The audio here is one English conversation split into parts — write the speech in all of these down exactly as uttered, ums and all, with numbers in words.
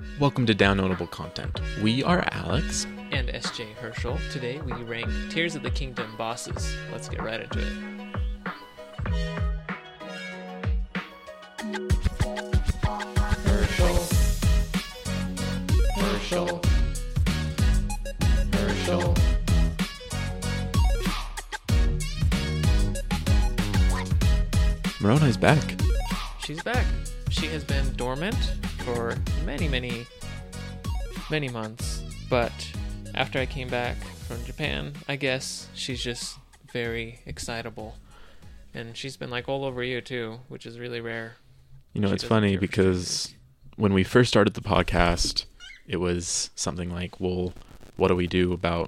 Welcome to Downloadable Content. We are Alex and S J Herschel. Today we rank Tears of the Kingdom bosses. Let's get right into it. Herschel. Herschel. Herschel. Moroni's back. She's back. She has been dormant for many, many, many months. But after I came back from Japan, I guess she's just very excitable. And she's been like all over you too, which is really rare. You know, She it's doesn't funny care for because when we first started the podcast, it was something like, well, what do we do about...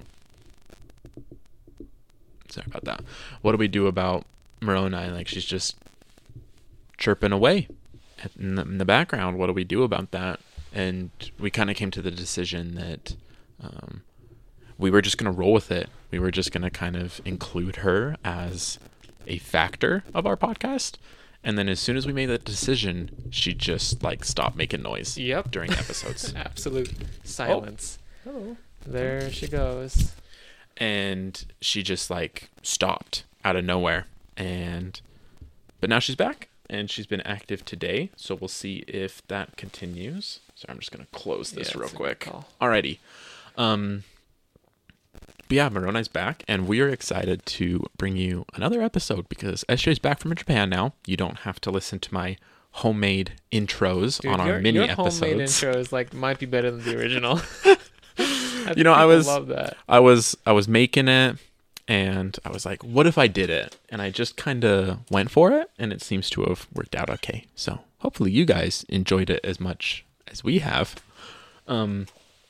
Sorry about that. What do we do about Moroni? Like, she's just chirping away in the, in the background. What do we do about that? And we kind of came to the decision that um, we were just going to roll with it. We were just going to kind of include her as a factor of our podcast. And then as soon as we made that decision, she just like stopped making noise. Yep. During episodes. Absolute silence. Oh. Hello. There she goes. And she just like stopped out of nowhere. And but now she's back. And she's been active today, so we'll see if that continues. So I'm just going to close this Yeah, real it's a good quick. call. Alrighty. Um, but yeah, Moroni's back, and we are excited to bring you another episode because S J's back from Japan now. You don't have to listen to my homemade intros Dude, on our your, mini your episodes. homemade intros like might be better than the original. I You know, I people was- love that. I was I was making it, and I was like, what if I did it? And I just kind of went for it, and it seems to have worked out okay. So hopefully you guys enjoyed it as much as we have. Um,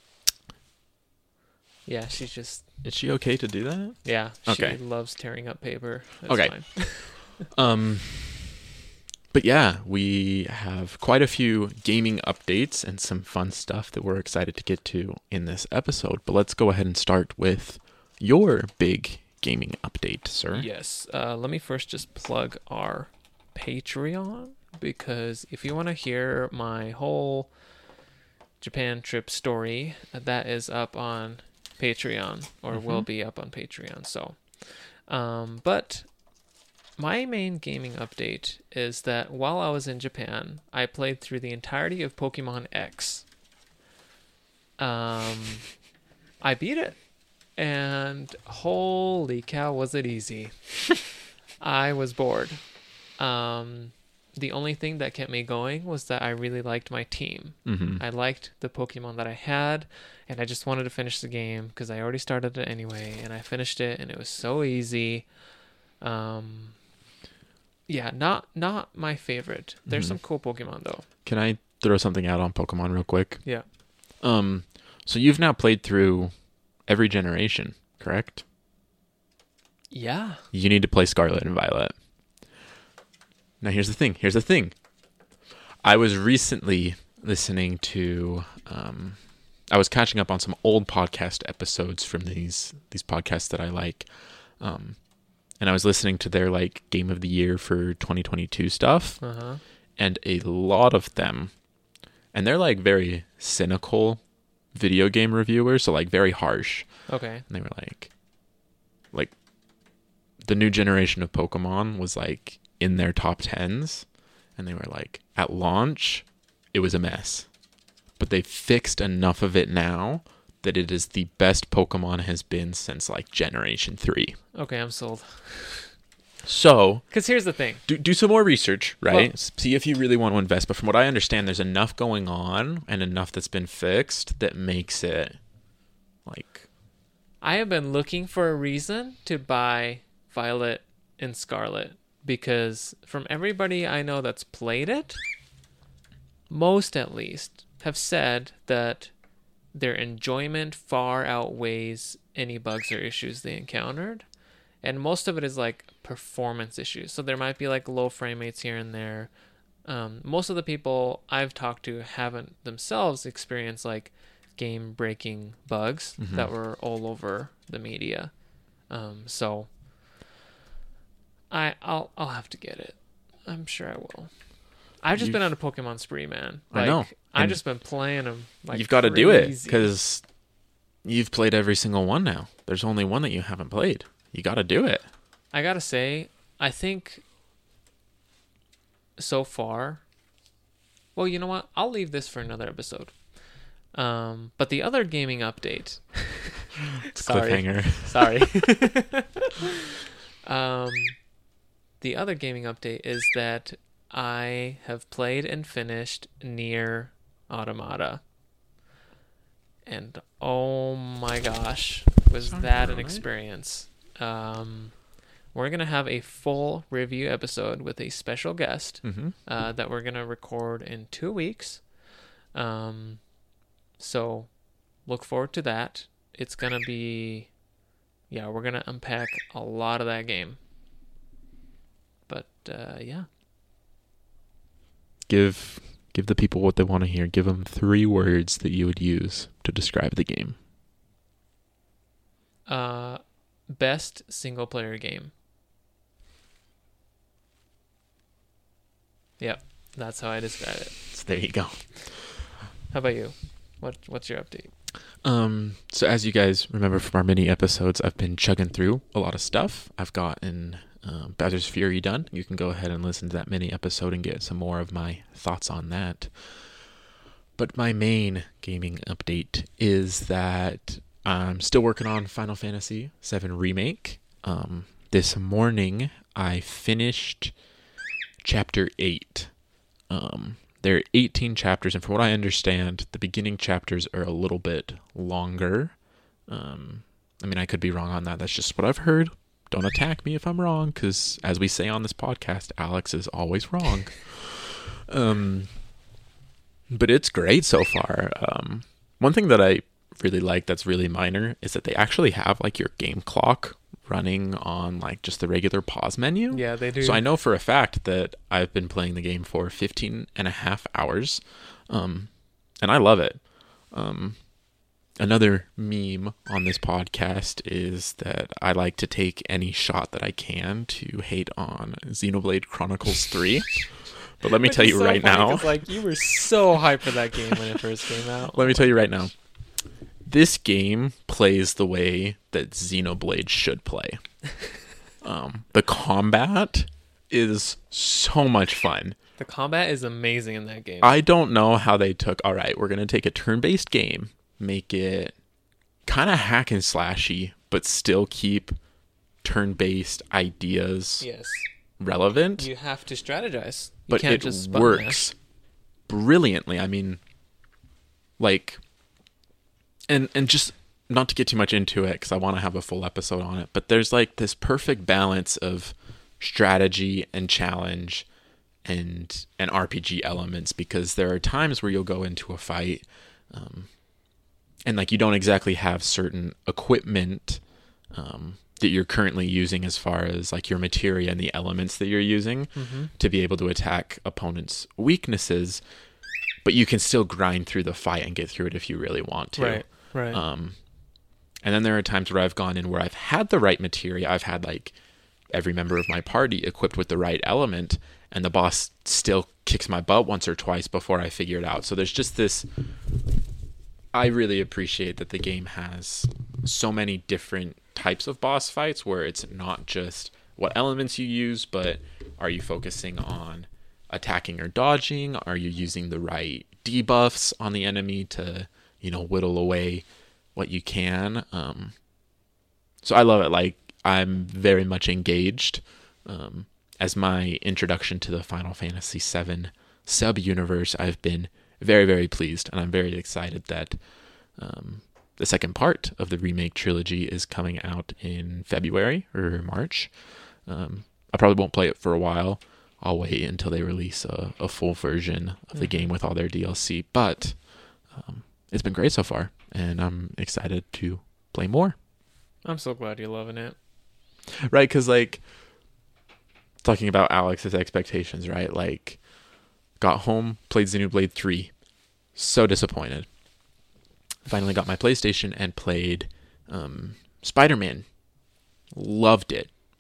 Yeah, she's just is she okay to do that? yeah. She Okay. loves tearing up paper. That's Okay. fine. Um, but yeah, we have quite a few gaming updates and some fun stuff that we're excited to get to in this episode. But let's go ahead and start with your big gaming update, sir. Yes. Uh, let me first just plug our Patreon because if you want to hear my whole Japan trip story, uh, that is up on Patreon or Mhm. will be up on Patreon. So, um, but my main gaming update is that while I was in Japan, I played through the entirety of Pokemon X. Um, I beat it. And holy cow, was it easy. I was bored. Um, the only thing that kept me going was that I really liked my team. Mm-hmm. I liked the Pokemon that I had, and I just wanted to finish the game because I already started it anyway, and I finished it, and it was so easy. Um, yeah, not not my favorite. There's Mhm. some cool Pokemon, though. Can I throw something out on Pokemon real quick? Yeah. Um, so you've now played through every generation, correct? Yeah. You need to play Scarlet and Violet. Now here's the thing. Here's the thing. I was recently listening to um I was catching up on some old podcast episodes from these these podcasts that I like. Um and I was listening to their like game of the year for twenty twenty-two stuff, Uh-huh. and a lot of them, and they're like very cynical video game reviewers, so like very harsh. Okay. And they were like, like, the new generation of Pokemon was like in their top tens, and they were like, at launch, it was a mess, but they fixed enough of it now that it is the best Pokemon has been since like Generation Three. Okay, I'm sold. So Because here's the thing. do do some more research, right? Well- See if you really want to invest. But from what I understand, there's enough going on and enough that's been fixed that makes it like. I have been looking for a reason to buy Violet and Scarlet because from everybody I know that's played it, most at least have said that their enjoyment far outweighs any bugs or issues they encountered. And most of it is like performance issues. So there might be like low frame rates here and there. Um, most of the people I've talked to haven't themselves experienced like game breaking bugs Mhm. that were all over the media. Um, so I I'll I'll have to get it. I'm sure I will. I've just You've- been on a Pokemon spree, man. I Like, know. I've And just been playing them. Like, you've got to do it crazy. because you've played every single one now. There's only one that you haven't played. You got to do it. I gotta say, I think so far. Well, you know what? I'll leave this for another episode. Um, but the other gaming update. Sorry. Cliffhanger. Sorry. um, the other gaming update is that I have played and finished Nier Automata. And oh my gosh, was Sounds that about an right. experience. Um, we're going to have a full review episode with a special guest Mm-hmm. uh, that we're going to record in two weeks. Um, so look forward to that. It's going to be, yeah, we're going to unpack a lot of that game. But uh, yeah. Give give the people what they want to hear. Give them three words that you would use to describe the game. Uh, best single player game. Yep, that's how I describe it. So there you go. How about you? What What's your update? Um, so as you guys remember from our mini episodes, I've been chugging through a lot of stuff. I've gotten um, Bowser's Fury done. You can go ahead and listen to that mini episode and get some more of my thoughts on that. But my main gaming update is that I'm still working on Final Fantasy seven Remake. Um, this morning, I finished Chapter eight. Um, there are eighteen chapters, and from what I understand, the beginning chapters are a little bit longer. Um, I mean, I could be wrong on that. That's just what I've heard. Don't attack me if I'm wrong, because as we say on this podcast, Alex is always wrong. um, but it's great so far. Um, one thing that I really like that's really minor is that they actually have like your game clock running on like just the regular pause menu. Yeah, they do. So I know for a fact that I've been playing the game for fifteen and a half hours. Um, and I love it. Um, another meme on this podcast is that I like to take any shot that I can to hate on Xenoblade Chronicles three. But let me Which tell is you so right funny, now. 'cause, like, you were so hyped for that game when it first came out. Let me tell you right now. This game plays the way that Xenoblade should play. Um, the combat is so much fun. The combat is amazing in that game. I don't know how they took, all right, we're going to take a turn-based game, make it kind of hack and slashy, but still keep turn-based ideas yes. relevant. You have to strategize. You but can't it just button works mash. brilliantly. I mean, like, and and just not to get too much into it because I want to have a full episode on it, but there's like this perfect balance of strategy and challenge and and R P G elements, because there are times where you'll go into a fight um, and like you don't exactly have certain equipment um, that you're currently using as far as like your materia and the elements that you're using Mm-hmm. to be able to attack opponents' weaknesses, but you can still grind through the fight and get through it if you really want to. Right, right. Um, and then there are times where I've gone in where I've had the right materia. I've had like every member of my party equipped with the right element, and the boss still kicks my butt once or twice before I figure it out. So there's just this, I really appreciate that the game has so many different types of boss fights where it's not just what elements you use, but are you focusing on attacking or dodging? Are you using the right debuffs on the enemy to, you know, whittle away what you can? Um, so I love it. Like, I'm very much engaged. Um, as my introduction to the Final Fantasy seven sub-universe, I've been very, very pleased, and I'm very excited that um, the second part of the remake trilogy is coming out in February or March. Um, I probably won't play it for a while. I'll wait until they release a, a full version of the Mm-hmm. game with all their D L C. But um, it's been great so far, and I'm excited to play more. I'm so glad you're loving it. Right? Because, like, talking about Alex's expectations, right? Like, got home, played Xenoblade three. So disappointed. Finally got my PlayStation and played um, Spider-Man. Loved it.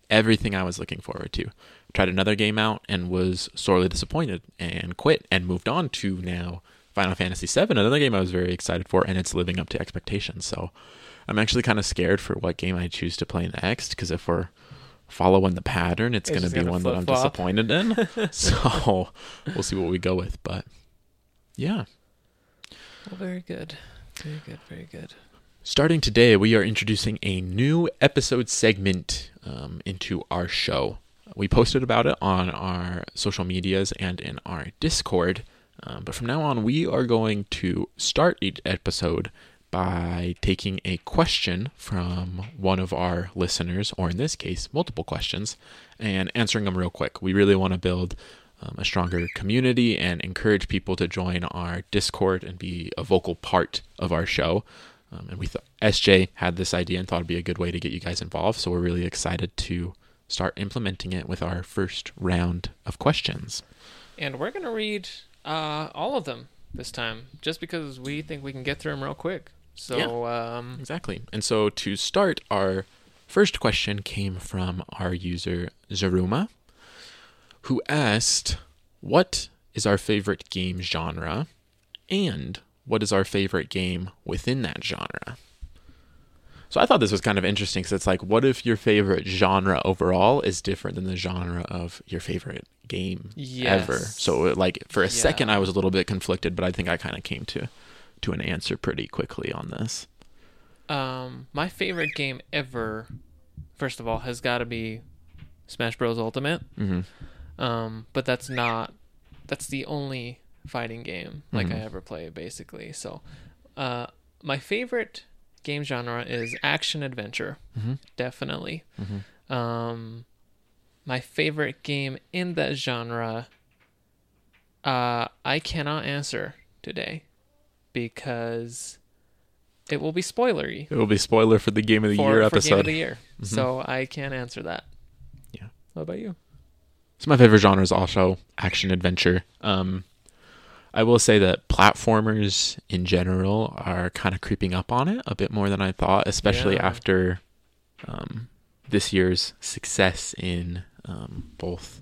everything I was looking forward to. Tried another game out and was sorely disappointed and quit and moved on to now Final Fantasy seven, another game I was very excited for, and it's living up to expectations. So I'm actually kind of scared for what game I choose to play next, because if we're following the pattern, it's, it's going to be one that I'm disappointed in. So we'll see what we go with. But yeah. Well, very good. Very good. Very good. Starting today, we are introducing a new episode segment um, into our show. We posted about it on our social medias and in our Discord. Um, but from now on, we are going to start each episode by taking a question from one of our listeners, or in this case, multiple questions, and answering them real quick. We really want to build um, a stronger community and encourage people to join our Discord and be a vocal part of our show. Um, and we thought S J had this idea and thought it'd be a good way to get you guys involved. So we're really excited to start implementing it with our first round of questions. And we're going to read uh, all of them this time, just because we think we can get through them real quick. So yeah, um, exactly. And so to start, our first question came from our user Zaruma, who asked, what is our favorite game genre, and what is our favorite game within that genre? So I thought this was kind of interesting, because it's like, what if your favorite genre overall is different than the genre of your favorite game yes. ever? So like for a yeah. second, I was a little bit conflicted, but I think I kind of came to to an answer pretty quickly on this. Um, my favorite game ever, first of all, has got to be Smash Bros. Ultimate. Mm-hmm. Um, but that's not, that's the only fighting game like mm-hmm. I ever play, basically. So uh, my favorite game genre is action adventure, mm-hmm. definitely. Mm-hmm. Um, my favorite game in that genre, uh, I cannot answer today, because it will be spoilery. It will be spoiler for the Game of the for, Year for episode. Game of the Year. Mm-hmm. So I can't answer that. Yeah. What about you? So my favorite genre is also action adventure. Um, I will say that platformers in general are kind of creeping up on it a bit more than I thought, especially Yeah. after um, this year's success in um, both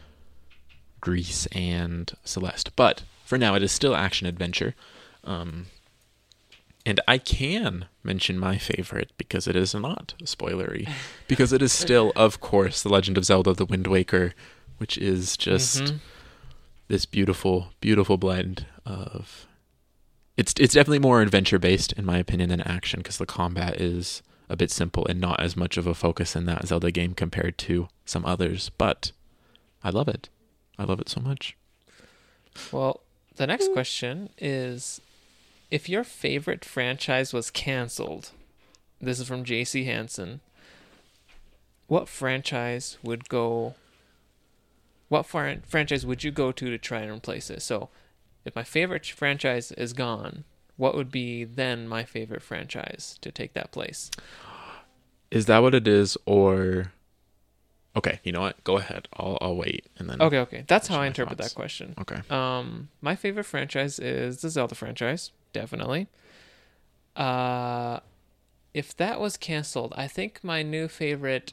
Grease and Celeste. But for now, it is still action adventure. Um, and I can mention my favorite, because it is not spoilery, because it is still, of course, The Legend of Zelda: The Wind Waker, which is just Mm-hmm. this beautiful, beautiful blend of... It's it's definitely more adventure-based, in my opinion, than action, because the combat is a bit simple and not as much of a focus in that Zelda game compared to some others. But I love it. I love it so much. Well, the next question is, if your favorite franchise was canceled, this is from J C Hansen, what franchise would go, what fran- franchise would you go to to try and replace it? So if my favorite franchise is gone, what would be then my favorite franchise to take that place? Is that what it is, or... Okay, you know what? Go ahead. I'll I'll wait, and then... Okay, okay. That's how share I my interpret thoughts. that question. Okay. Um, my favorite franchise is the Zelda franchise, definitely. Uh, if that was canceled, I think my new favorite...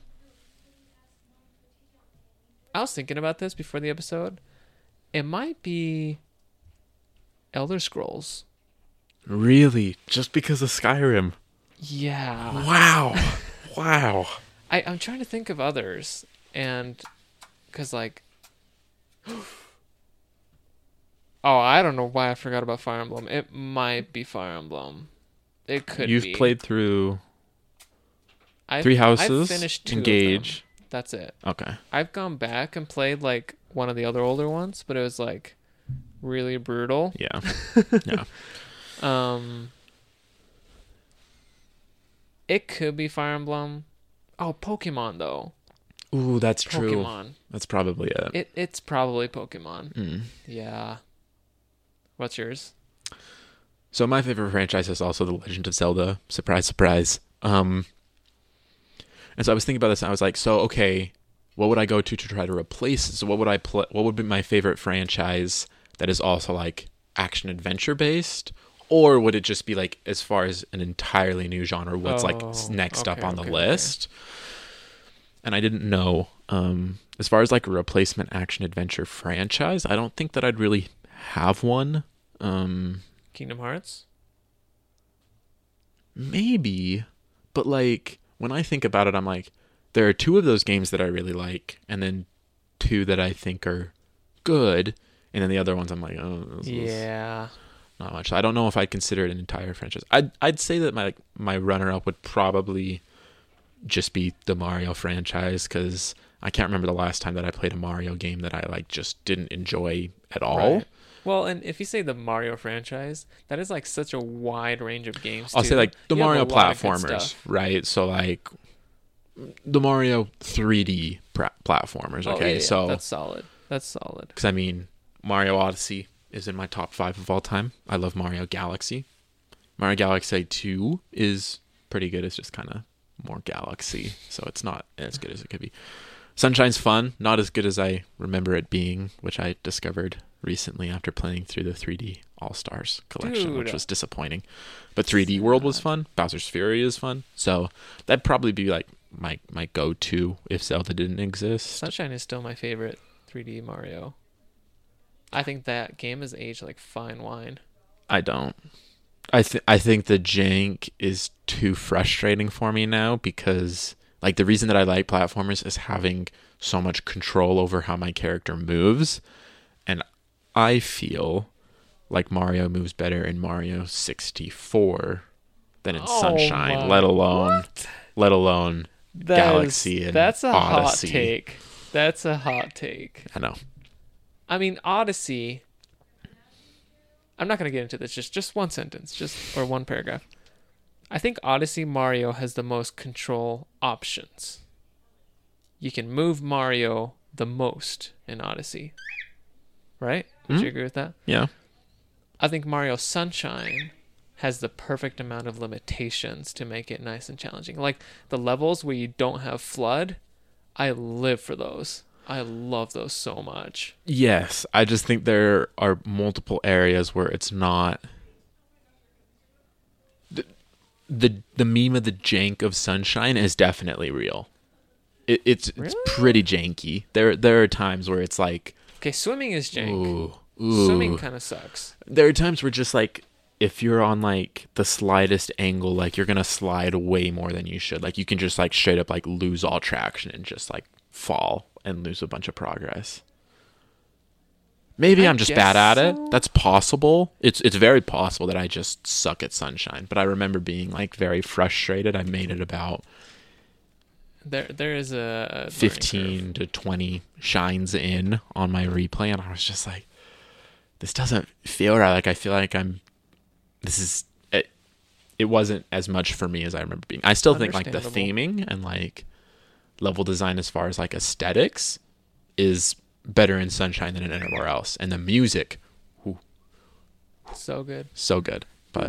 I was thinking about this before the episode. It might be Elder Scrolls. Really? Just because of Skyrim? Yeah. Wow. Wow. I, I'm trying to think of others, and because like, oh, I don't know why I forgot about Fire Emblem. It might be Fire Emblem. It could. You've be. played through I've, Three Houses, I've finished two Engage. Of them. That's it. Okay. I've gone back and played like one of the other older ones, but it was like really brutal. Yeah. Yeah. Um, it could be Fire Emblem. Oh, Pokemon though. Ooh, that's true. Pokemon. That's probably it. It it's probably Pokemon. Mm. Yeah. What's yours? So my favorite franchise is also The Legend of Zelda. Surprise, surprise. Um, and so I was thinking about this, and I was like, so okay, what would I go to to try to replace? So what would I play? What would be my favorite franchise that is also like action adventure based? Or would it just be like, as far as an entirely new genre, what's Oh, like next up okay, on the okay, list? and I didn't know. Um, as far as like a replacement action adventure franchise, I don't think that I'd really have one. Um, Kingdom Hearts? maybe, but like when I think about it, I'm like, there are two of those games that I really like, and then two that I think are good, and then the other ones I'm like, oh, this is Yeah. not much. I don't know if I'd consider it an entire franchise. I'd I'd say that my my runner up would probably just be the Mario franchise, because I can't remember the last time that I played a Mario game that I like just didn't enjoy at all. Right. Well, and if you say the Mario franchise, that is like such a wide range of games. I'll too. say like the You have a Mario lot of good platformers, stuff. right? So like the Mario three D pra- platformers. Oh, Okay, yeah, yeah. so that's solid. That's solid. because I mean Mario Odyssey is in my top five of all time. I love Mario Galaxy. Mario Galaxy two is pretty good. It's just kind of more Galaxy, so it's not as good as it could be. Sunshine's fun, not as good as I remember it being, which I discovered recently after playing through the three D All-Stars collection, Dude. which was disappointing. But three D World was fun. Bowser's Fury is fun. So that'd probably be like my my go-to if Zelda didn't exist. Sunshine is still my favorite three D Mario. I think that game has aged like fine wine. I don't. I th- I think the jank is too frustrating for me now, because like the reason that I like platformers is having so much control over how my character moves, and I feel like Mario moves better in Mario sixty-four than in Oh Sunshine, my- let alone What? let alone That Galaxy is- and that's a Odyssey. hot take. That's a hot take. I know. I mean, Odyssey. I'm not going to get into this. Just just one sentence, just or one paragraph. I think Odyssey Mario has the most control options. You can move Mario the most in Odyssey. Right? Would Hmm? you agree with that? Yeah. I think Mario Sunshine has the perfect amount of limitations to make it nice and challenging. Like the levels where you don't have flood, I live for those. I love those so much. Yes, I just think there are multiple areas where it's not the the, the meme of the jank of Sunshine is definitely real. It, it's it's Really? pretty janky. There there are times where it's like, Okay, swimming is jank. ooh, ooh. Swimming kind of sucks. There are times where just like if you're on like the slightest angle, like you're gonna slide way more than you should. Like you can just like straight up like lose all traction and just like fall and lose a bunch of progress. Maybe I I'm just guess bad at so. it. That's possible. It's it's very possible that I just suck at Sunshine. But I remember being like very frustrated. I made it about There, there is a, a learning curve. fifteen to twenty shines in on my replay, and I was just like, this doesn't feel right. Like I feel like I'm. This is it. It wasn't as much for me as I remember being. I still think like the Understandable. theming and like level design as far as like aesthetics is better in Sunshine than in anywhere else, and the music, whew, So good. so good. But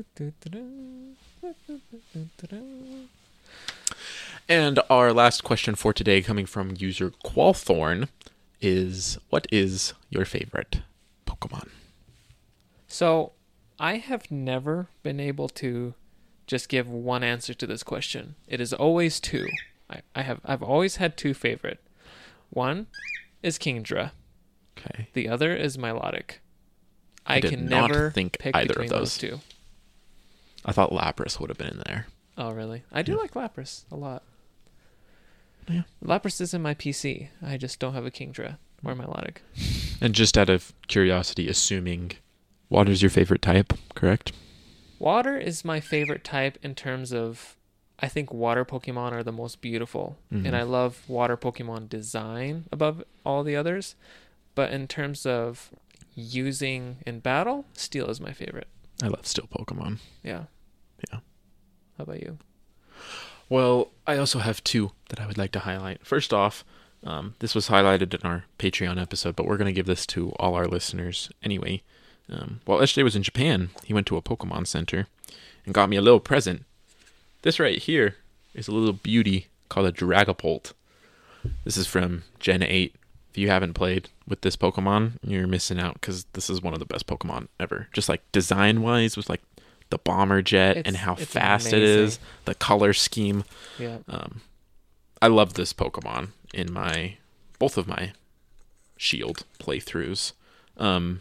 and our last question for today, coming from user Qualthorn, is what is your favorite Pokemon? So, I have never been able to just give one answer to this question. It is always two. I, I have I've always had two favorite. One is Kingdra. Okay. The other is Milotic. I, I did can not never think pick either of between those. those two. I thought Lapras would have been in there. Oh, really? I do Yeah. like Lapras a lot. Yeah. Lapras is in my P C. I just don't have a Kingdra or Milotic. And just out of curiosity, assuming water's your favorite type, correct? Water is my favorite type in terms of, I think water Pokemon are the most beautiful. Mhm. And I love water Pokemon design above all the others. But in terms of using in battle, Steel is my favorite. I love still Pokemon. Yeah. Yeah. How about you? Well, I also have two that I would like to highlight. First off, um, this was highlighted in our Patreon episode, but we're going to give this to all our listeners anyway. Um, while S J was in Japan, he went to a Pokemon Center and got me a little present. This right here is a little beauty called a Dragapult. This is from Gen eight. If you haven't played with this Pokemon, you're missing out, because this is one of the best Pokemon ever. Just like design-wise, with like the bomber jet and It's- how it's fast it is, amazing. the color scheme. Yeah. Um, I love this Pokemon in my both of my Shield playthroughs. Um,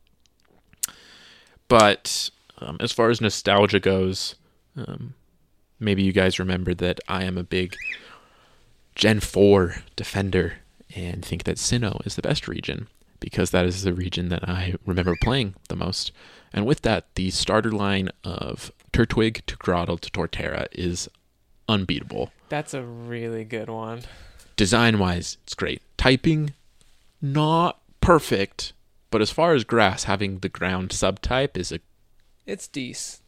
but um, as far as nostalgia goes, um, maybe you guys remember that I am a big Gen four defender and think that Sinnoh is the best region because that is the region that I remember playing the most. And with that, the starter line of Turtwig to Grotle to Torterra is unbeatable. That's a really good one. Design-wise, it's great. Typing, not perfect, but as far as grass, having the ground subtype is a... It's decent.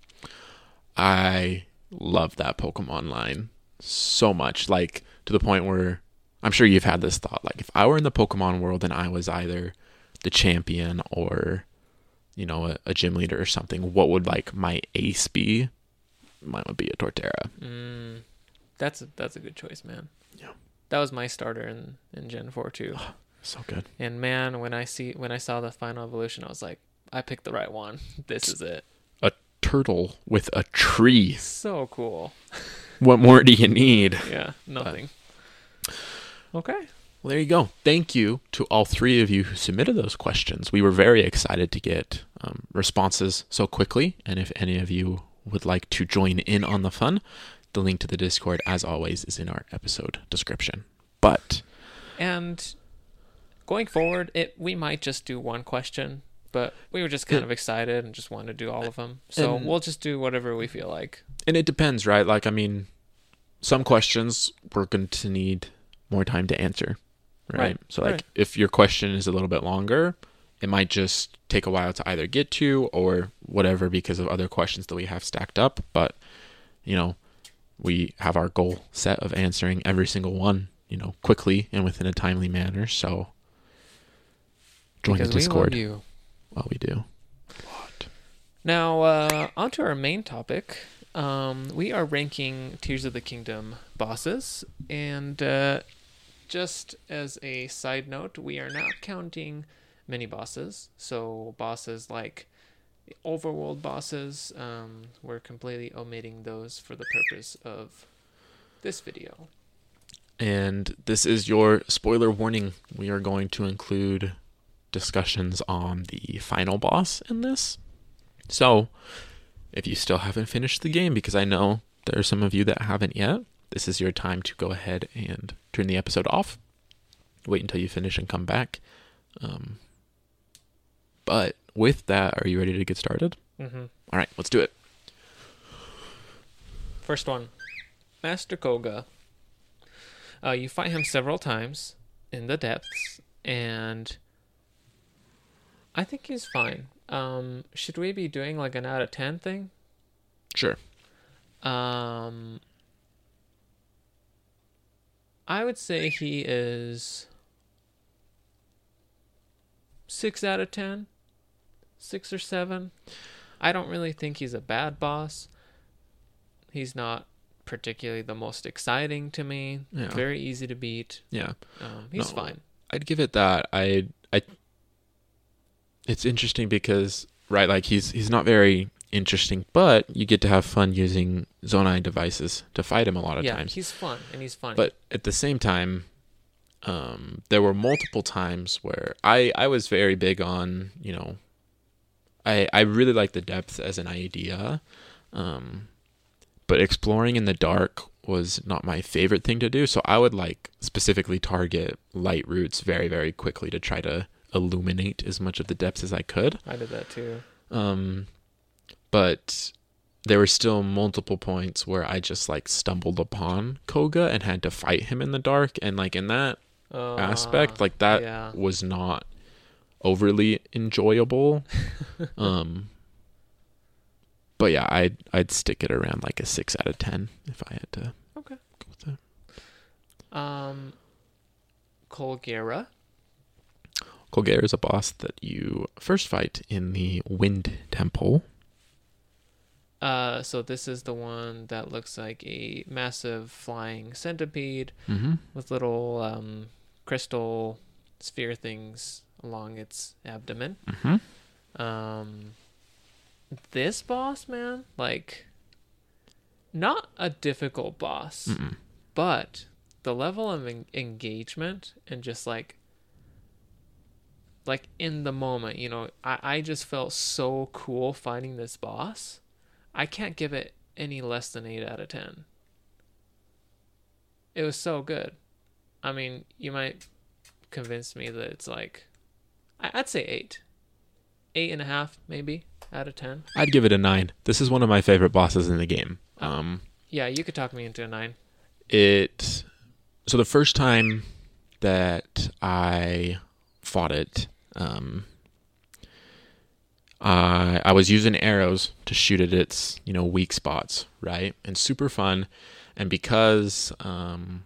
I love that Pokemon line so much, like to the point where I'm sure you've had this thought, like if I were in the Pokemon world and I was either the champion or, you know, a, a gym leader or something, what would like my ace be? Mine would be a Torterra. Mm, that's a, that's a good choice, man. Yeah, that was my starter in, in Gen four too. Oh, so good. And man, when I see when I saw the final evolution, I was like, I picked the right one. This is it. A turtle with a tree. So cool. What more do you need? Yeah, nothing. But, okay. Well, there you go. Thank you to all three of you who submitted those questions. We were very excited to get um, responses so quickly. And if any of you would like to join in on the fun, the link to the Discord, as always, is in our episode description. But and going forward, it we might just do one question, but we were just kind of excited and just wanted to do all of them. So and, we'll just do whatever we feel like. And it depends, right? Like, I mean, some questions we're going to need more time to answer, right? right. So, like, right. if your question is a little bit longer, it might just take a while to either get to or whatever because of other questions that we have stacked up. But, you know, we have our goal set of answering every single one, you know, quickly and within a timely manner. So join because the Discord. We love you. Well, we do. What? Now, uh, on to our main topic. Um, we are ranking Tears of the Kingdom bosses. And uh, just as a side note, we are not counting mini bosses. So bosses like the overworld bosses, um, we're completely omitting those for the purpose of this video. And this is your spoiler warning. We are going to include discussions on the final boss in this. So if you still haven't finished the game, because I know there are some of you that haven't yet, this is your time to go ahead and turn the episode off. Wait until you finish and come back. Um, but with that, are you ready to get started? Mm-hmm. All right, let's do it. First one, Master Koga. Uh, you fight him several times in the depths, and I think he's fine. Um, should we be doing like an out of ten thing? Sure. Um, I would say he is six out of ten. Six or seven. I don't really think he's a bad boss. He's not particularly the most exciting to me. Yeah. Very easy to beat. Yeah. Um, he's no, fine. I'd give it that. I I it's interesting because right, like he's he's not very interesting, but you get to have fun using Zonai devices to fight him a lot of yeah, times. He's fun and he's funny. But at the same time, um, there were multiple times where I, I was very big on, you know, I I really like the depth as an idea. Um But exploring in the dark was not my favorite thing to do. So I would like specifically target light routes very, very quickly to try to illuminate as much of the depths as I could. I did that too. Um, but there were still multiple points where I just like stumbled upon Koga and had to fight him in the dark. And like in that uh, aspect, like that yeah. was not overly enjoyable. um, But yeah, I'd I'd stick it around like a six out of ten if I had to. Okay. Go with that. Um, Colgera. Colgera is a boss that you first fight in the Wind Temple. Uh, so this is the one that looks like a massive flying centipede mm-hmm. with little um crystal sphere things along its abdomen. Mm-hmm. Um. This boss, man, like, not a difficult boss, Mm-mm. but the level of en- engagement and just like like in the moment, you know, I, I just felt so cool fighting this boss. I can't give it any less than eight out of ten. It was so good. I mean, you might convince me that it's like, I, I'd say eight. Eight and a half, maybe, out of ten. I'd give it a nine. This is one of my favorite bosses in the game. Um, yeah, you could talk me into a nine. It, so the first time that I fought it, um, I I was using arrows to shoot at its, you know, weak spots, right? And super fun. And because um,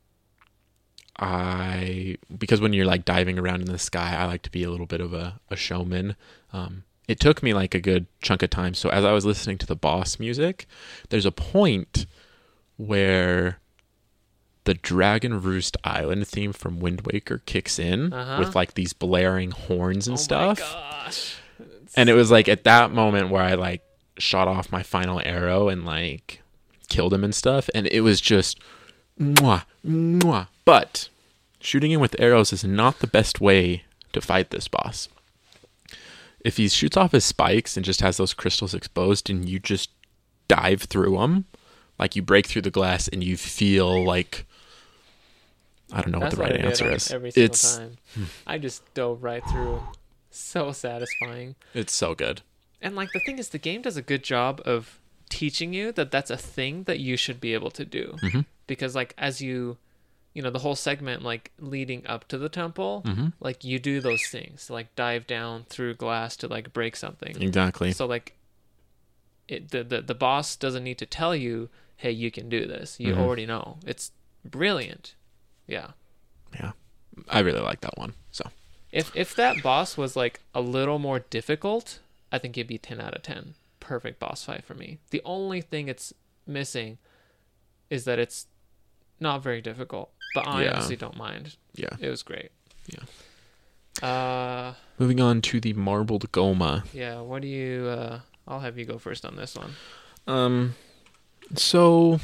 I because when you're like diving around in the sky, I like to be a little bit of a, a showman. Um, it took me like a good chunk of time. So as I was listening to the boss music, there's a point where the Dragon Roost Island theme from Wind Waker kicks in Uh-huh. with like these blaring horns and oh stuff. my gosh. And it was like at that moment where I like shot off my final arrow and like killed him and stuff. And it was just mwah, mwah. But shooting him with arrows is not the best way to fight this boss. If he shoots off his spikes and just has those crystals exposed and you just dive through them, like you break through the glass and you feel like, I don't know That's what the what right I did answer on is. every single It's time. I just dove right through. So satisfying. it's so good. And like the thing is, the game does a good job of teaching you that that's a thing that you should be able to do. Mm-hmm. Because like as you, you know, the whole segment like leading up to the temple, Mm-hmm. like you do those things, like dive down through glass to like break something. Exactly. So like, it the the, the boss doesn't need to tell you, hey, you can do this. You Mhm. already know. It's brilliant. Yeah. Yeah. I really like that one. So If if that boss was like a little more difficult, I think it'd be ten out of ten. Perfect boss fight for me. The only thing it's missing is that it's not very difficult, but I Yeah. honestly don't mind. yeah. It was great. Yeah. Uh, Moving on to the Marbled Goma. yeah. What do you? Uh, I'll have you go first on this one. Um, so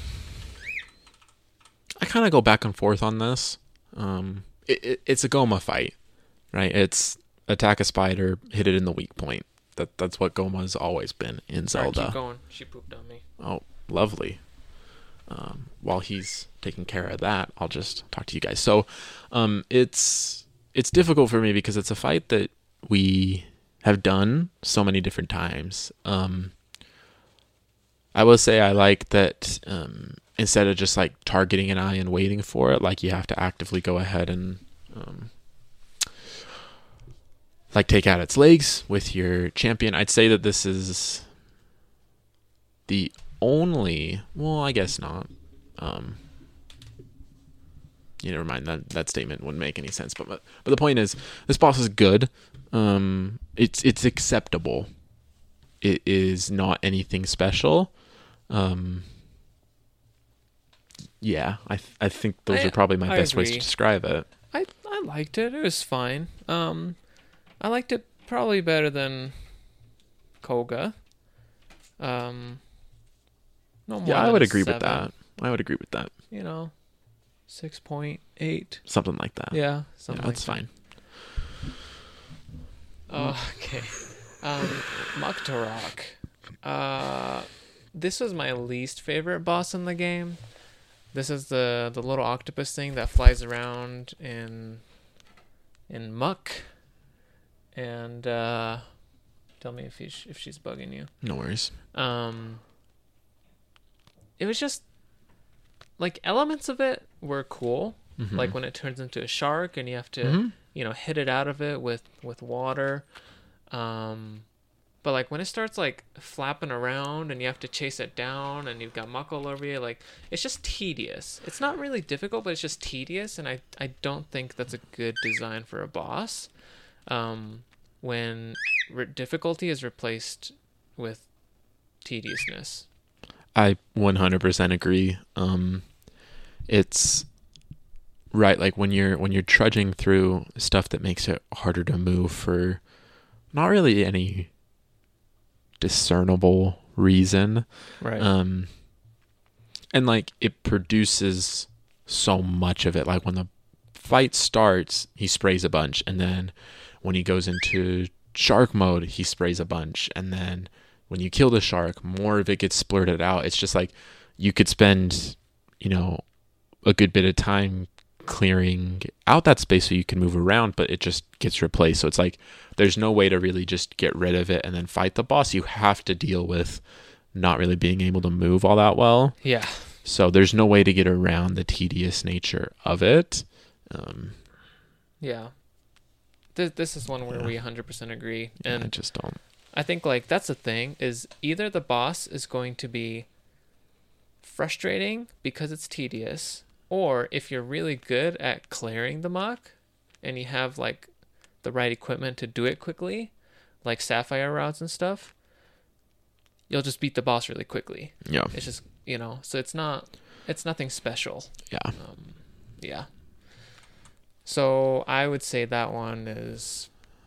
I kind of go back and forth on this. Um, it, it, it's a Goma fight, right? It's attack a spider, hit it in the weak point. That that's what Goma's always been in Sorry, Zelda. keep going. She pooped on me. Oh, lovely. Um, while he's taking care of that, I'll just talk to you guys. So, um, it's it's difficult for me because it's a fight that we have done so many different times. Um, I will say I like that um, instead of just like targeting an eye and waiting for it, like you have to actively go ahead and um, like take out its legs with your champion. I'd say that this is the only, well, I guess not. Um, you never mind, that that statement wouldn't make any sense. But but, but the point is, this boss is good. Um, it's it's acceptable. It is not anything special. Um, yeah, I th- I think those I- are probably my I best ways to agree. describe it. I I liked it. It was fine. Um, I liked it probably better than Koga. Um, no more. Yeah, I than would a agree with seven, that. I would agree with that. You know, six point eight. Something like that. Yeah, Yeah, something that's like fine. that. Oh, okay. Um, Muktarok. Uh, this was my least favorite boss in the game. This is the the little octopus thing that flies around in in muck. And uh, tell me if he's if she's bugging you. No worries. Um, it was just like elements of it were cool. Mhm. Like when it turns into a shark and you have to, Mhm. you know, hit it out of it with with water. Um, but like when it starts like flapping around and you have to chase it down and you've got muck all over you, like it's just tedious. It's not really difficult, but it's just tedious, and I I don't think that's a good design for a boss. Um, when re- difficulty is replaced with tediousness. I one hundred percent agree. Um, it's right, like when you're when you're trudging through stuff that makes it harder to move for not really any discernible reason. Right. Um, and like it produces so much of it. Like when the fight starts, he sprays a bunch, and then when he goes into shark mode, he sprays a bunch, and then when you kill the shark, more of it gets splurted out. It's just like you could spend, you know, a good bit of time clearing out that space so you can move around, but it just gets replaced. So it's like there's no way to really just get rid of it and then fight the boss. You have to deal with not really being able to move all that well. Yeah. So there's no way to get around the tedious nature of it. Um, yeah. This this is one where yeah. we one hundred percent agree, and I just don't. I think like that's the thing is either the boss is going to be frustrating because it's tedious, or if you're really good at clearing the muck and you have like the right equipment to do it quickly, like sapphire rods and stuff, you'll just beat the boss really quickly. Yeah. It's just, you know, so it's not, it's nothing special. Yeah. Um, yeah. So I would say that one is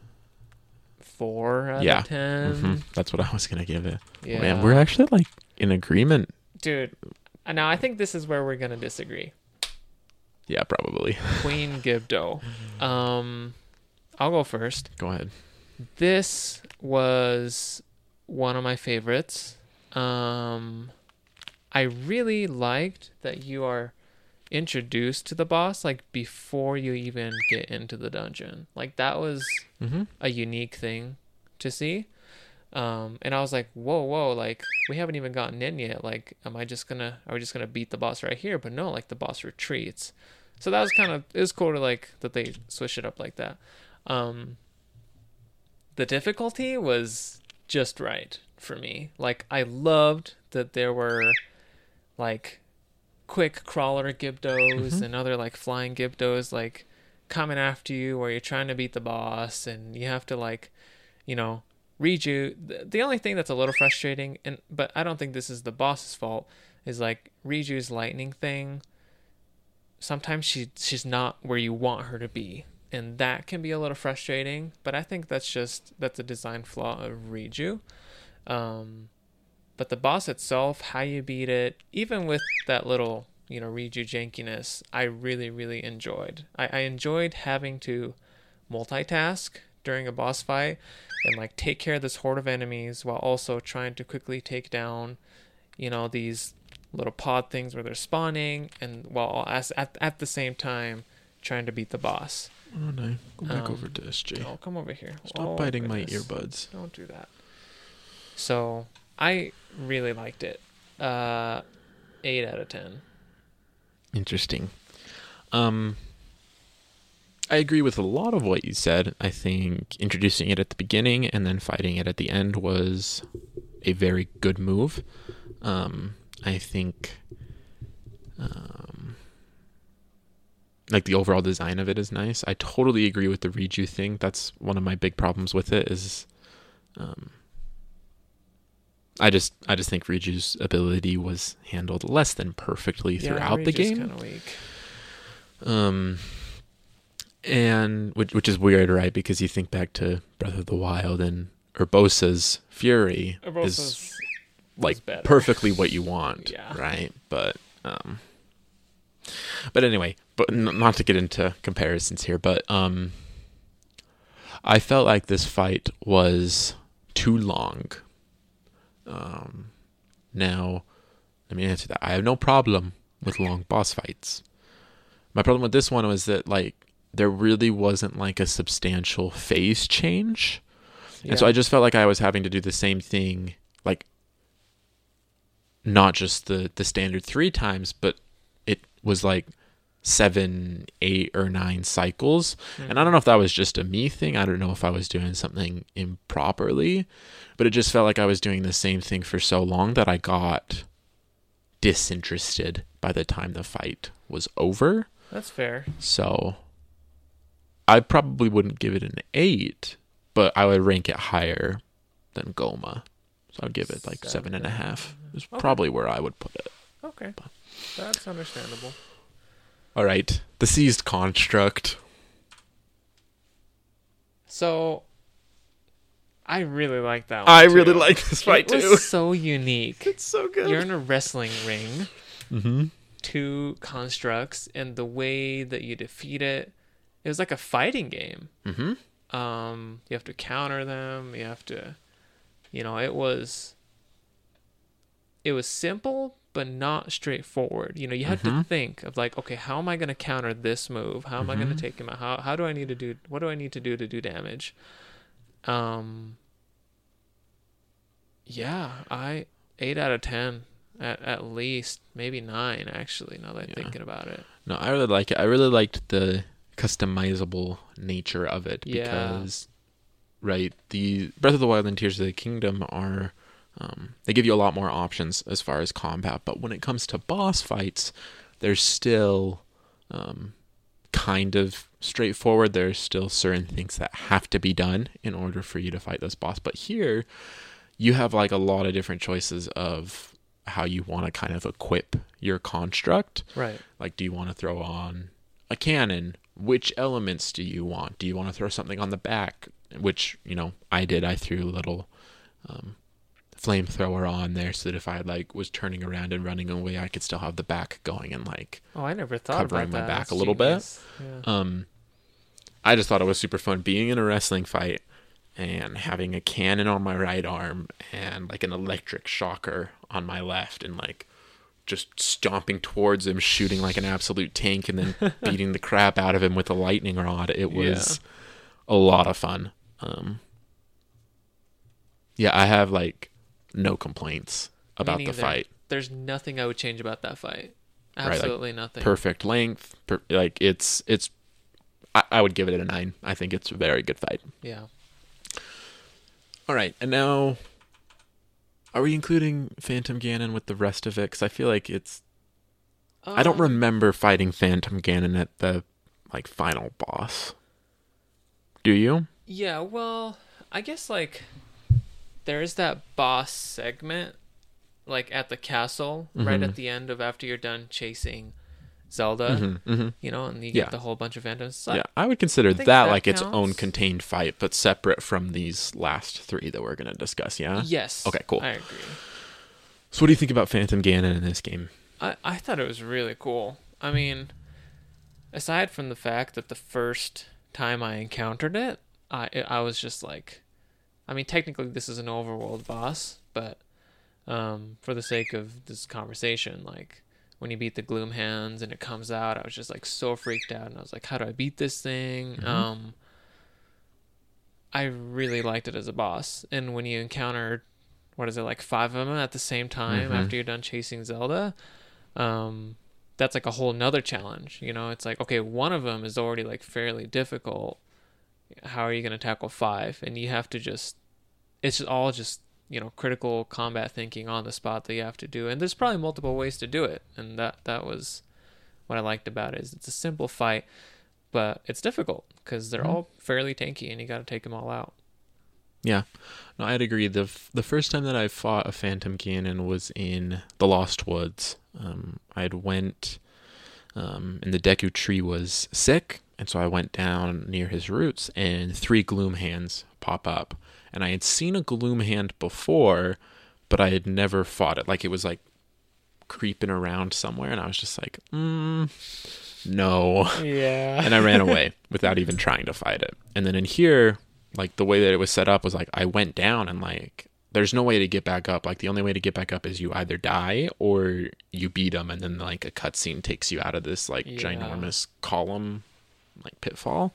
four out Yeah. of ten. Mm-hmm. That's what I was going to give it. Yeah. Man, we're actually like in agreement. Dude, now I think this is where we're going to disagree. Yeah, probably. Queen Gibdo. Um, I'll go first. Go ahead. This was one of my favorites. Um, I really liked that you are introduced to the boss like before you even get into the dungeon. Like that was Mm-hmm. a unique thing to see. Um, and I was like, whoa, whoa, like we haven't even gotten in yet. Like, am I just gonna, are we just gonna beat the boss right here? But no, like the boss retreats. So that was kind of, it was cool to like that they switch it up like that. Um, the difficulty was just right for me. Like I loved that there were like quick crawler Gibdos Mm-hmm. and other like flying Gibdos like coming after you where you're trying to beat the boss and you have to like, you know, Riju. The, the only thing that's a little frustrating, and but I don't think this is the boss's fault, is like Riju's lightning thing. Sometimes she she's not where you want her to be, and that can be a little frustrating. But I think that's just that's a design flaw of Riju. Um, but the boss itself, how you beat it, even with that little, you know, Riju jankiness, I really, really enjoyed. I, I enjoyed having to multitask during a boss fight and like take care of this horde of enemies while also trying to quickly take down, you know, these little pod things where they're spawning, and while as, at, at the same time trying to beat the boss. Oh no, go back Um, over to S J. Oh, come over here. Stop Oh, biting my goodness. earbuds. Don't do that. So I really liked it. Uh, eight out of ten. Interesting. Um, I agree with a lot of what you said. I think introducing it at the beginning and then fighting it at the end was a very good move. Um, I think, um, like the overall design of it is nice. I totally agree with the Riju thing. That's one of my big problems with it is, um, I just I just think Riju's ability was handled less than perfectly throughout the game. Kind of weak. Um, and which which is weird, right? Because you think back to Breath of the Wild and Urbosa's Fury Urbosa's is like better. perfectly what you want, Yeah. right? But um, but anyway, but n- not to get into comparisons here, but um, I felt like this fight was too long. Um, now, let me answer that. I have no problem with long boss fights. My problem with this one was that like there really wasn't like a substantial phase change, Yeah. and so I just felt like I was having to do the same thing, like not just the the standard three times, but it was like seven, eight, or nine cycles. Mhm. And I don't know if that was just a me thing. I don't know if I was doing something improperly, but it just felt like I was doing the same thing for so long that I got disinterested by the time the fight was over. That's fair. So I probably wouldn't give it an eight, but I would rank it higher than Goma. So I'd give it like seven, Seven. and a half. Is Okay. probably where I would put it. Okay. That's understandable. All right. The Seized Construct. So I really like that one. I too. really like this fight it too. was so unique. It's so good. You're in a wrestling ring, Mm-hmm. two constructs, and the way that you defeat it, it was like a fighting game. Mm-hmm. Um, you have to counter them. You have to, you know, it was, it was simple, but not straightforward. You know, you had Mm-hmm. to think of like, okay, how am I going to counter this move? How am I going Mm-hmm. to take him out? How, how do I need to do, what do I need to do to do damage? Um, yeah, I, eight out of ten at, at least, maybe nine actually, now that I'm Yeah. thinking about it. No, I really like it. I really liked the customizable nature of it Yeah. because, right, the Breath of the Wild and Tears of the Kingdom are, um, they give you a lot more options as far as combat, but when it comes to boss fights, there's still um, kind of straightforward. There's still certain things that have to be done in order for you to fight this boss. But here, you have like a lot of different choices of how you want to kind of equip your construct. Right. Like, do you want to throw on a cannon? Which elements do you want? Do you want to throw something on the back? Which, you know, I did. I threw a little um, flamethrower on there so that if I like was turning around and running away, I could still have the back going and like Oh, I never thought covering about my that. back That's a little genius. Yeah. bit. Um, I just thought it was super fun being in a wrestling fight and having a cannon on my right arm and like an electric shocker on my left and like just stomping towards him, shooting like an absolute tank and then beating the crap out of him with a lightning rod. It was a lot of fun. Um, yeah, I have like no complaints about Me the neither. fight. There's nothing I would change about that fight. Right, like, Absolutely nothing. Perfect length. Per- like it's, it's, I, I would give it a nine. I think it's a very good fight. Yeah. All right, and now, are we including Phantom Ganon with the rest of it? Because I feel like it's. I don't Um, remember fighting Phantom Ganon at the like final boss. Do you? Yeah, well, I guess like there is that boss segment like at the castle right Mhm. at the end of after you're done chasing Zelda, Mm-hmm, mm-hmm. you know, and you Yeah. get the whole bunch of phantoms. So Yeah, I would consider think that, that like its counts. own contained fight, but separate from these last three that we're going to discuss, yeah? Yes. Okay, cool. I agree. So what do you think about Phantom Ganon in this game? I, I thought it was really cool. I mean, aside from the fact that the first time I encountered it, I I was just like, I mean, technically this is an overworld boss, but um, for the sake of this conversation, like when you beat the Gloom Hands and it comes out, I was just like so freaked out, and I was like, how do I beat this thing? Mhm. Um, I really liked it as a boss, and when you encounter, what is it, like five of them at the same time Mhm. after you're done chasing Zelda, um, that's like a whole nother challenge. You know, it's like, okay, one of them is already like fairly difficult. How are you going to tackle five? And you have to just, it's just all just, you know, critical combat thinking on the spot that you have to do. And there's probably multiple ways to do it. And that, that was what I liked about it, is it's a simple fight, but it's difficult because they're Mhm. all fairly tanky and you got to take them all out. Yeah, no, I'd agree. The f- the first time that I fought a Phantom Ganon was in the Lost Woods. Um, I had went, um, and the Deku Tree was sick, and so I went down near his roots, and three Gloom Hands pop up. And I had seen a Gloom Hand before, but I had never fought it. Like, it was like creeping around somewhere, and I was just like, mm, no. Yeah. And I ran away without even trying to fight it. And then in here, like the way that it was set up was like I went down and like there's no way to get back up. Like the only way to get back up is you either die or you beat them, and then like a cutscene takes you out of this like Yeah. ginormous column, like pitfall.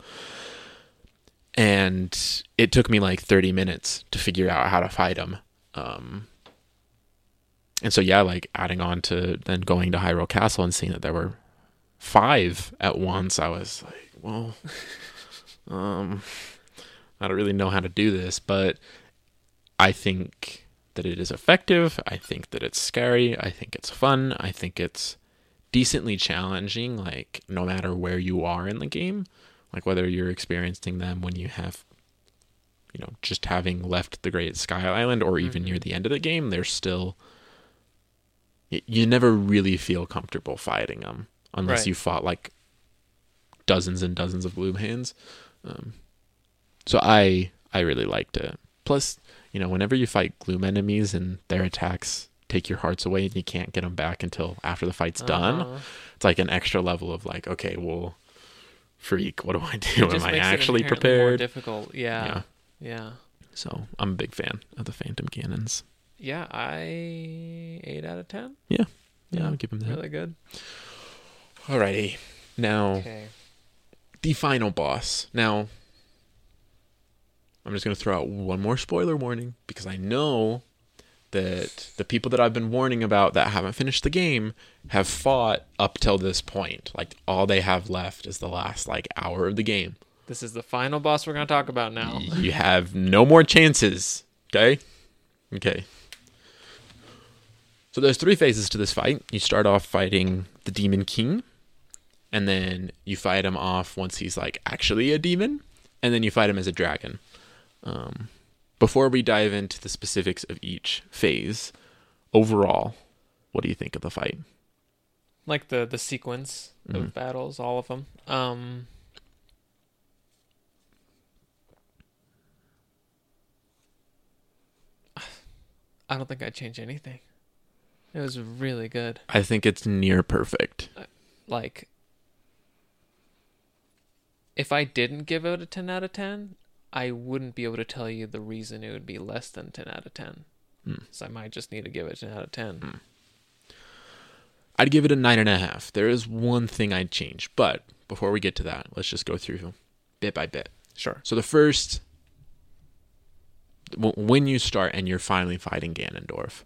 And it took me like thirty minutes to figure out how to fight them. Um, and so yeah, like adding on to then going to Hyrule Castle and seeing that there were five at once, I was like, well, um, I don't really know how to do this, but I think that it is effective. I think that it's scary. I think it's fun. I think it's decently challenging, like no matter where you are in the game, like whether you're experiencing them when you have, you know, just having left the Great Sky Island or even Mhm. near the end of the game, they're still, y- you never really feel comfortable fighting them unless Right. you fought like dozens and dozens of Gloom Hands. Um, so I I really liked it. Plus, you know, whenever you fight Gloom enemies and their attacks take your hearts away and you can't get them back until after the fight's done. Uh-huh. It's like an extra level of like, okay, well, freak, what do I do? It just Am I makes it actually inherently more prepared? difficult. Yeah. Yeah. Yeah. So I'm a big fan of the Phantom Cannons. Yeah, I eight out of ten. Yeah, Yeah, I'll give him that. Really good. Alrighty. Now, Okay. the final boss. Now, I'm just going to throw out one more spoiler warning because I know that the people that I've been warning about that haven't finished the game have fought up till this point. Like, all they have left is the last, like, hour of the game. This is the final boss we're going to talk about now. You have no more chances. Okay? Okay. So there's three phases to this fight. You start off fighting the Demon King, and then you fight him off once he's like actually a demon, and then you fight him as a dragon. Um, before we dive into the specifics of each phase, overall, what do you think of the fight? Like the, the sequence of Mm-hmm. battles, all of them. Um, I don't think I'd change anything. It was really good. I think it's near perfect. Like, if I didn't give it a ten out of ten, I wouldn't be able to tell you the reason it would be less than ten out of ten. Mm. So I might just need to give it a ten out of ten. Mm. I'd give it a nine and a half. There is one thing I'd change, but before we get to that, let's just go through bit by bit. Sure. So the first, w- when you start and you're finally fighting Ganondorf,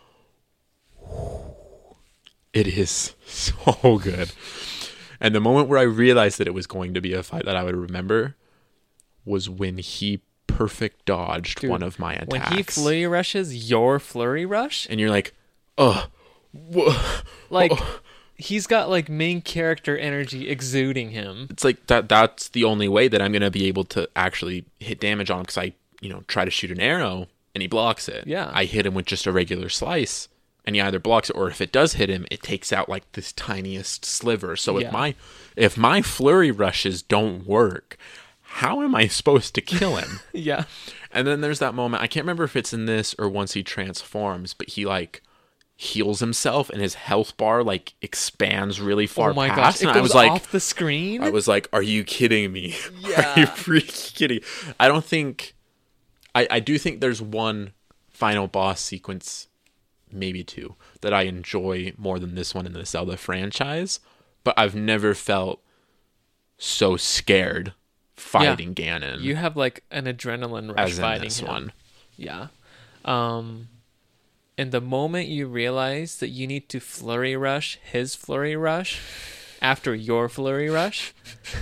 it is so good. And the moment where I realized that it was going to be a fight that I would remember was when he perfect dodged Dude, one of my attacks. When he flurry rushes your flurry rush, and you're like, oh, whoa. like oh. he's got like main character energy exuding him. It's like that. That's the only way that I'm going to be able to actually hit damage on him, because I, you know, try to shoot an arrow and he blocks it. Yeah. I hit him with just a regular slice and he either blocks it, or if it does hit him, it takes out like this tiniest sliver. So Yeah. if my if my flurry rushes don't work, how am I supposed to kill him? Yeah. And then there's that moment, I can't remember if it's in this or once he transforms, but he like heals himself and his health bar like expands really far Oh my past. gosh! It And goes I was like, off the screen. I was like, are you kidding me? Yeah. Are you freaking kidding? I don't think, I, I do think there's one final boss sequence, maybe two, that I enjoy more than this one in the Zelda franchise, but I've never felt so scared fighting Ganon You have like an adrenaline rush as in fighting this him. one. Yeah. Um, and the moment you realize that you need to flurry rush his flurry rush after your flurry rush,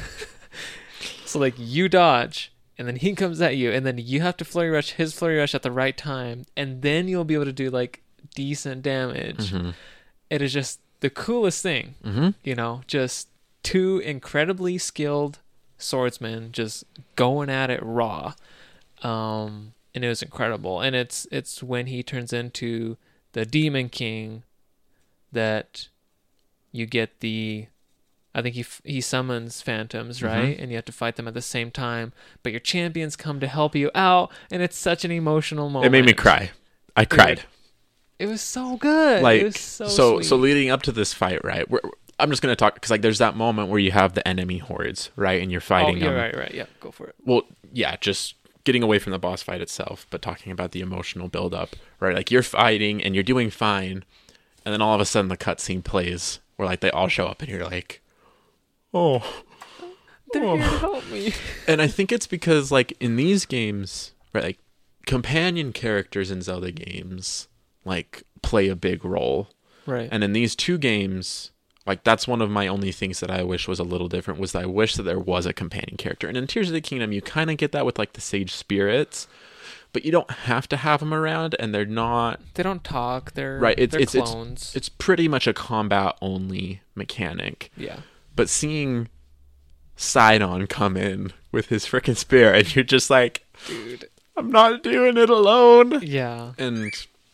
so like you dodge and then he comes at you and then you have to flurry rush his flurry rush at the right time, and then you'll be able to do like decent damage. Mm-hmm. It is just the coolest thing. Mm-hmm. You know, just two incredibly skilled swordsmen just going at it raw. Um, and it was incredible. And it's it's when he turns into the Demon King that you get the, I think he f- he summons phantoms, right? Mhm. And you have to fight them at the same time. But your champions come to help you out, and it's such an emotional moment. It made me cry. I cried. It was so good. Like it was so so sweet. so leading up to this fight, right? We're, I'm just gonna talk because like there's that moment where you have the enemy hordes, right, and you're Oh, fighting yeah, them. right, right. Yeah, go for it. Well, yeah, just getting away from the boss fight itself, but talking about the emotional build up, right? Like you're fighting and you're doing fine, and then all of a sudden the cutscene plays where like they all show up and you're like, oh. They're Oh. here to help me. And I think it's because like in these games, right, like companion characters in Zelda games like play a big role. Right. And in these two games, like that's one of my only things that I wish was a little different, was that I wish that there was a companion character. And in Tears of the Kingdom, you kind of get that with like the sage spirits, but you don't have to have them around, and they're not They don't talk. They're right. It's they're it's, it's clones. it's pretty much a combat only mechanic. yeah. But seeing Sidon come in with his freaking spear, and you're just like, Dude. I'm not doing it alone. Yeah. And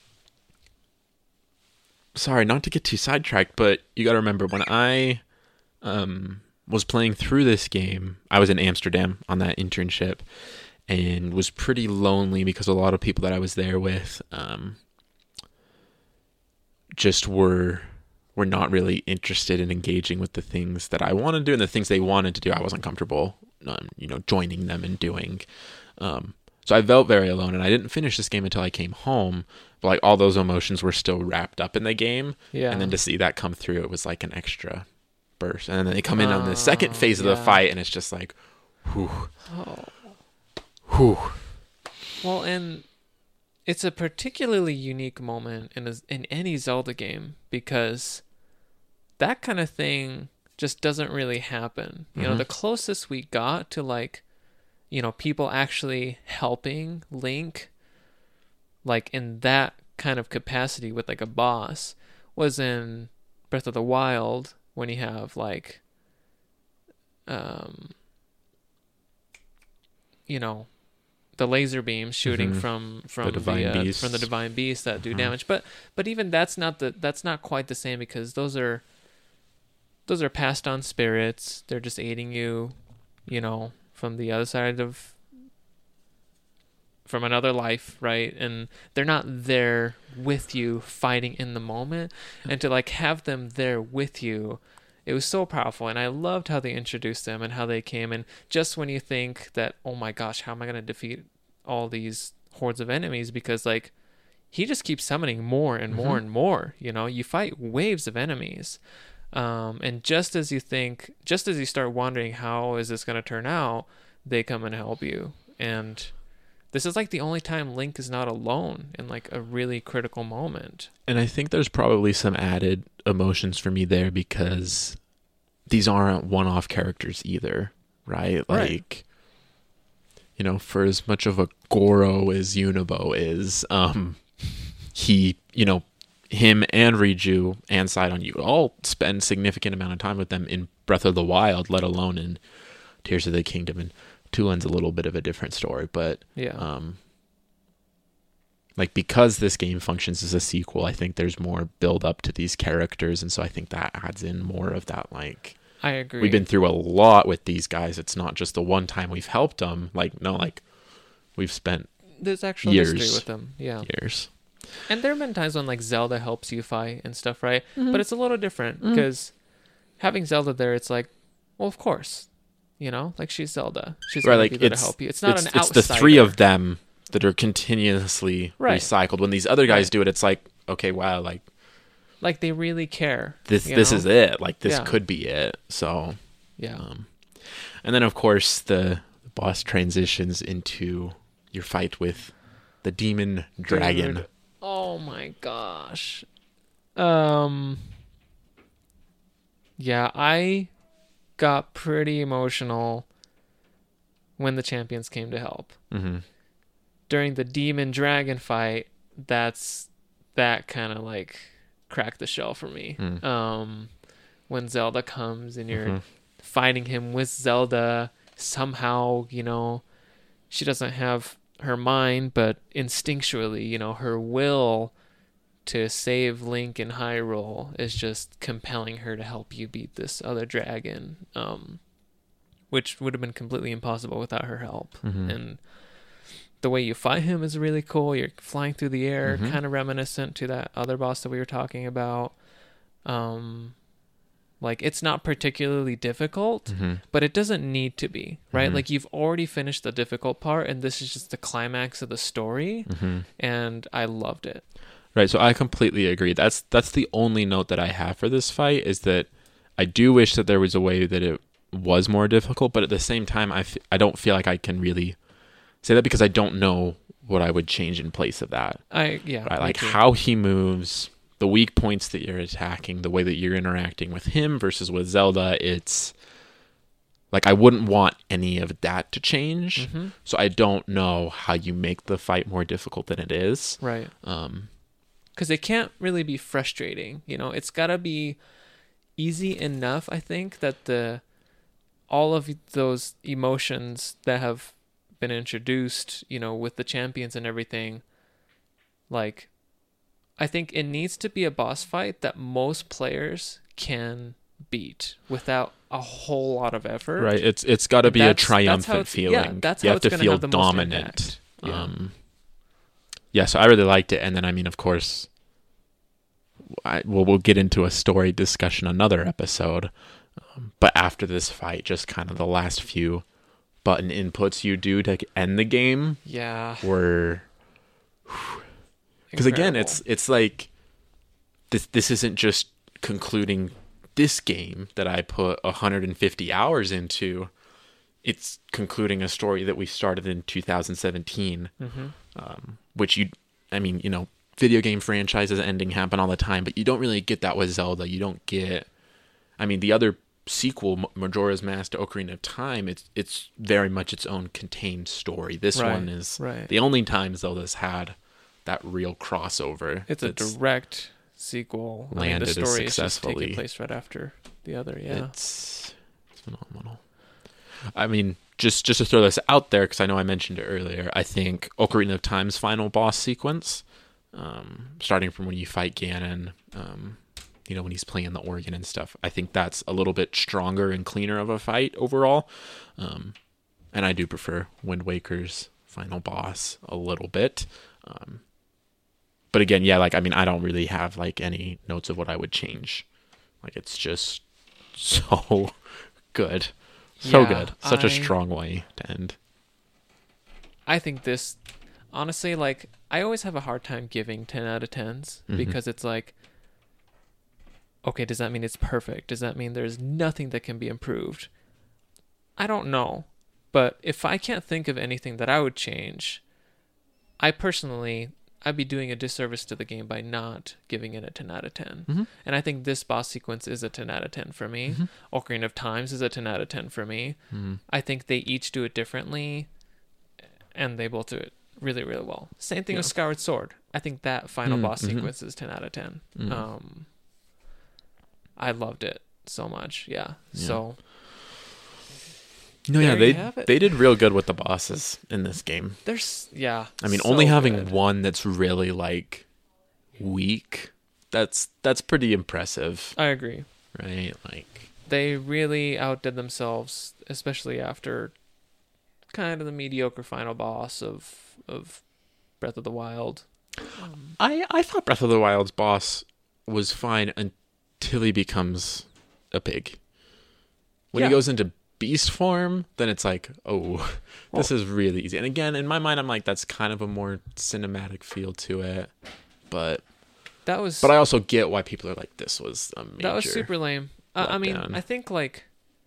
sorry, not to get too sidetracked, but you got to remember when I um, was playing through this game, I was in Amsterdam on that internship and was pretty lonely because a lot of people that I was there with um, just were were not really interested in engaging with the things that I wanted to do, and the things they wanted to do, I wasn't comfortable, um, you know, joining them and doing. Um, so I felt very alone, and I didn't finish this game until I came home. But like all those emotions were still wrapped up in the game, Yeah. and then to see that come through, it was like an extra burst. And then they come in on the Oh, second phase of yeah. the fight, and it's just like, whew, Oh. whew. Well, and it's a particularly unique moment in a, in any Zelda game because that kind of thing just doesn't really happen. You know, Mhm. the closest we got to like, you know, people actually helping Link, like in that kind of capacity with like a boss, was in Breath of the Wild when you have like, um, you know, the laser beams shooting Mhm. from from The divine uh, beasts. from the divine beasts that do Mhm. damage. But but even that's not the that's not quite the same because those are those are passed on spirits. They're just aiding you, you know, from the other side of from another life, right? And they're not there with you fighting in the moment. And to like have them there with you, it was so powerful. And I loved how they introduced them and how they came. And just when you think that, oh my gosh, how am I going to defeat all these hordes of enemies? Because like he just keeps summoning more and more Mhm. and more. You know, you fight waves of enemies. Um, and just as you think, just as you start wondering how is this going to turn out, they come and help you. And this is like the only time Link is not alone in like a really critical moment. And I think there's probably some added emotions for me there because these aren't one-off characters either, right? Right. Like, you know, for as much of a Goro as Unibo is, um, he, you know, him and Riju and Sidon, you all spend significant amount of time with them in Breath of the Wild, let alone in Tears of the Kingdom. And Tulin's a little bit of a different story, but Yeah. um, like because this game functions as a sequel, I think there's more build up to these characters, and so I think that adds in more of that. Like I agree. we've been through a lot with these guys. It's not just the one time we've helped them. Like no, like we've spent There's actual years. history with them. Yeah. years. And there have been times when like Zelda helps you fight and stuff, right? Mhm. But it's a little different Mhm. because having Zelda there, it's like, well, of course, you know, like she's Zelda. She's Right, gonna like be there to it's help you. It's not it's, an it's outsider. the three of them that are continuously Right. recycled. When these other guys Right. do it, it's like okay, wow, like Like they really care. this you this know? is it. Like this Yeah. could be it. So Yeah. um, and then of course the boss transitions into your fight with the demon dragon. Dude. Oh my gosh. Um Yeah, I got pretty emotional when the champions came to help. Mm-hmm. During the demon dragon fight, that's that kind of like cracked the shell for me. Mm. Um when Zelda comes and you're Mhm. fighting him with Zelda, somehow, you know, she doesn't have her mind, but instinctually, you know, her will to save Link in Hyrule is just compelling her to help you beat this other dragon, um, which would have been completely impossible without her help. Mhm. And the way you fight him is really cool. You're flying through the air, Mhm. kind of reminiscent to that other boss that we were talking about. Um, like it's not particularly difficult, Mm-hmm. but it doesn't need to be, right? Mhm. Like you've already finished the difficult part, and this is just the climax of the story, Mm-hmm. and I loved it. Right, so I completely agree. That's that's the only note that I have for this fight is that I do wish that there was a way that it was more difficult, but at the same time, I, f- I don't feel like I can really say that because I don't know what I would change in place of that. I yeah, Right, me like too. how he moves, the weak points that you're attacking, the way that you're interacting with him versus with Zelda, it's like I wouldn't want any of that to change. Mhm. So I don't know how you make the fight more difficult than it is. Right. Um, Because it can't really be frustrating. You know, it's got to be easy enough, I think, that the all of those emotions that have been introduced, you know, with the champions and everything, like, I think it needs to be a boss fight that most players can beat without a whole lot of effort. Right. It's it's got to And be a that's- that's how triumphant it's- feeling. yeah, that's you how have it's to gonna feel have the most dominant. impact. Yeah. Um, yeah. So I really liked it, and then I mean, of course, I, well, we'll get into a story discussion another episode. Um, but after this fight, just kind of the last few button inputs you do to end the game Yeah. were, because again, it's it's like this. This isn't just concluding this game that I put one hundred fifty hours into. It's concluding a story that we started in two thousand seventeen, Mm-hmm. um, which you, I mean, you know, video game franchises ending happen all the time, but you don't really get that with Zelda. You don't get, I mean, the other sequel, Majora's Mask to Ocarina of Time, it's it's very much its own contained story. This Right, one is right. the only time Zelda's had that real crossover. It's a direct sequel. I mean, landed the as story is just successfully. taking place right after the other. Yeah. It's, it's phenomenal. I mean, just just to throw this out there, because I know I mentioned it earlier, I think Ocarina of Time's final boss sequence, um, starting from when you fight Ganon, um, you know, when he's playing the organ and stuff, I think that's a little bit stronger and cleaner of a fight overall. Um, and I do prefer Wind Waker's final boss a little bit. Um, but again, yeah, like, I mean, I don't really have like any notes of what I would change. Like, it's just so good. So Yeah, good. Such I- a strong way to end. I think this, honestly, like, I always have a hard time giving ten out of tens Mhm. because it's like, okay, does that mean it's perfect? Does that mean there's nothing that can be improved? I don't know. But if I can't think of anything that I would change, I personally, I'd be doing a disservice to the game by not giving it a ten out of ten. Mm-hmm. And I think this boss sequence is a ten out of ten for me. Mhm. Ocarina of Times is a ten out of ten for me. Mm-hmm. I think they each do it differently, and they both do it really, really well. Same thing Yeah. with Skyward Sword. I think that final Mm, boss mhm. sequence is ten out of ten. Mhm. Um, I loved it so much. Yeah. Yeah. So No, yeah, There they you have it. they did real good with the bosses in this game. there's, yeah. I mean, so only having good. one that's really like weak, that's that's pretty impressive, I agree. right? Like, They really outdid themselves, especially after kind of the mediocre final boss of of Breath of the Wild. Um, I I thought Breath of the Wild's boss was fine until he becomes a pig. When Yeah. he goes into beast form, then it's like, oh, this Well- is really easy. And again, in my mind, I'm like, that's kind of a more cinematic feel to it. But that was but I also get why people are like, this was a major. that was super lame. Uh, I mean, letdown. I think like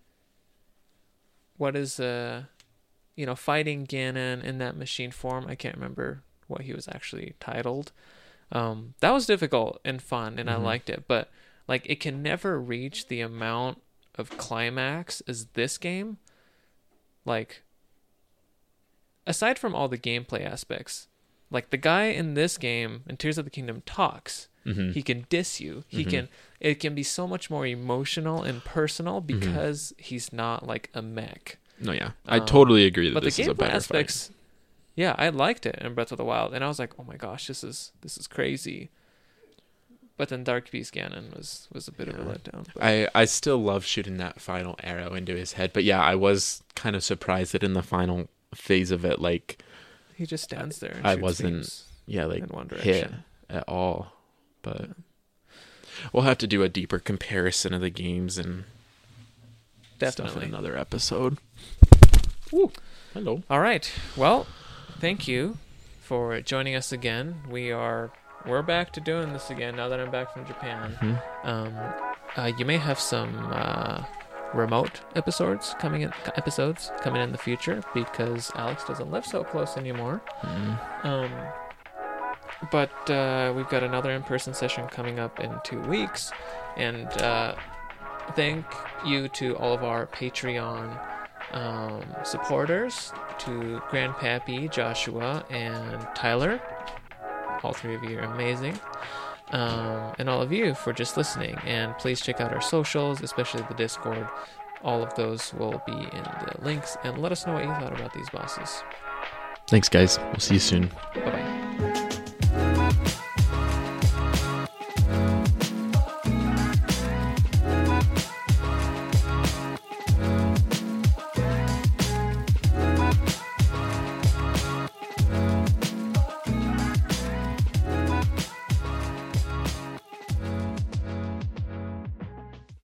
what is uh you know, fighting Ganon in that machine form, I can't remember what he was actually titled. Um that was difficult and fun, and I Mhm. liked it, but like it can never reach the amount of climax as this game. Like, aside from all the gameplay aspects, like the guy in this game in Tears of the Kingdom talks. Mhm. He can diss you. He Mhm. can. It can be so much more emotional and personal Mm-hmm. because he's not like a mech. No, yeah, I Um, totally agree that But this the is a gameplay better aspects, yeah, I liked it in Breath of the Wild, and I was like, oh my gosh, this is this is crazy. But then Dark Beast Ganon was was a bit of a Yeah. letdown. But fight. I I still love shooting that final arrow into his head, but yeah, I was kind of surprised that in the final phase of it, like, he just stands there. And I shoots wasn't- beams yeah, like in one hit direction. at all. But we'll have to do a deeper comparison of the games and stuff Definitely. in another episode. Woo. Hello. All right. Well, thank you for joining us again. We are we're back to doing this again now that I'm back from Japan. Mhm. Um, uh, you may have some uh, remote episodes coming in episodes coming in the future because Alex doesn't live so close anymore. Mm. Um, but uh, we've got another in-person session coming up in two weeks, and uh, thank you to all of our Patreon um, supporters, to Grandpappy, Joshua, and Tyler. All three of you are amazing. Um, and all of you for just listening. And please check out our socials, especially the Discord. All of those will be in the links. And let us know what you thought about these bosses. Thanks, guys. We'll see you soon. Bye-bye.